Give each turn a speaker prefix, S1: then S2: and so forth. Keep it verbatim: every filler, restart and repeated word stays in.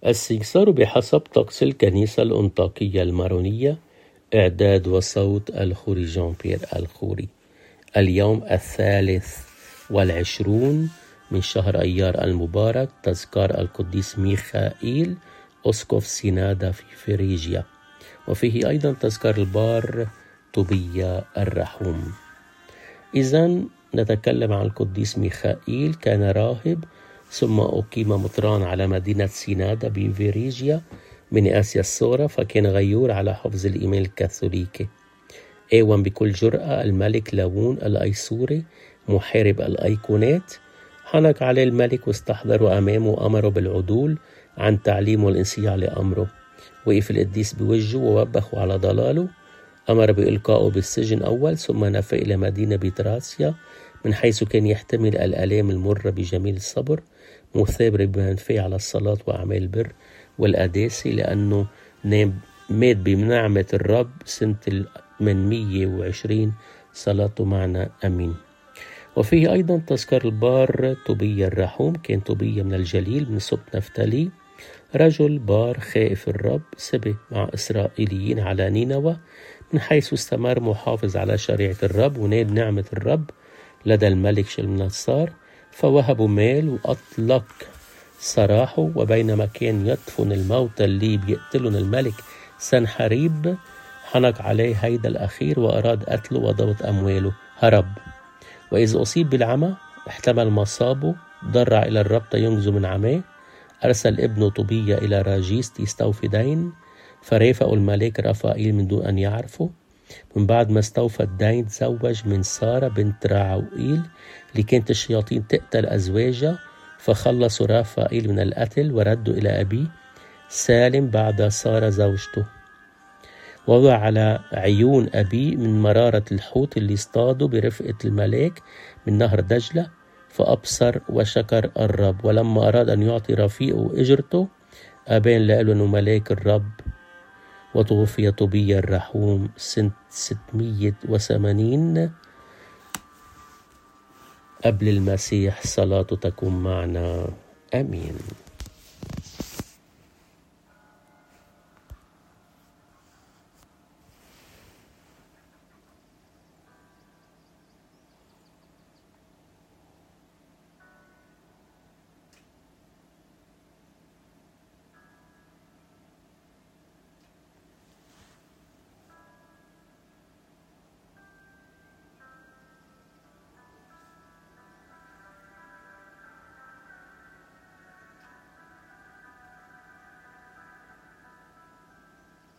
S1: السنكسار بحسب طقس الكنيسة الأنطاكية المارونية. إعداد وصوت الخوري جان بيير الخوري. اليوم الثالث والعشرون من شهر أيار المبارك، تذكار القديس ميخائيل أسقف سينادا في فريجيا، وفيه أيضا تذكار البار طوبيا الرحوم. إذن نتكلم عن القديس ميخائيل. كان راهب ثم أقيم مطران على مدينة سينادا بفريجيا من آسيا الصغرى، فكان غيور على حفظ الإيمان الكاثوليكي. أيوان بكل جرأة الملك لاون الأيسوري محارب الأيقونات حنك عليه الملك واستحضروا أمامه وأمره بالعدول عن تعليمه والانصياع لأمره. وقف القديس بوجهه ووبخه على ضلاله، أمر بإلقائه بالسجن أول، ثم نفى إلى مدينة بيتراسيا من حيث كان يحتمل الآلام المرة بجميل الصبر، مثابر بمنفيه على الصلاة وأعمال البر والقداسة، لأنه مات بنعمة الرب سنة ثمانمية وعشرين. صلاته معنا أمين. وفيه أيضا تذكر البار طوبيا الرحوم. كان طوبيا من الجليل من سبط نفتالي، رجل بار خائف الرب، سبي مع إسرائيليين على نينوى، من حيث استمر محافظ على شريعة الرب ونال نعمة الرب لدى الملك شلمنصار، فوهبوا مال وأطلق سراحه. وبينما كان يدفن الموتى اللي بيقتلون الملك سنحريب، حنق عليه هيدا الأخير وأراد قتله وضبط أمواله، هرب. وإذا أصيب بالعمى احتمل مصابه، ضرع إلى الرب تينجزه من عماه. أرسل ابنه طوبيا إلى راجيس يستوفي دين، فرافقوا الملك رافائيل من دون أن يعرفوا. من بعد ما استوفى الدين تزوج من سارة بنت راعوئيل اللي كانت الشياطين تقتل أزواجها، فخلصوا رافائيل من القتل وردوا إلى أبيه سالم بعد سارة زوجته. وضع على عيون أبيه من مرارة الحوت اللي اصطادوا برفقة الملاك من نهر دجلة، فأبصر وشكر الرب. ولما أراد أن يعطي رفيقه إجرته، أبان لقاله أنه ملاك الرب. وتوفي طوبيا الرحوم سنة ستمية وثمانين قبل المسيح. صلاته تكون معنا. آمين.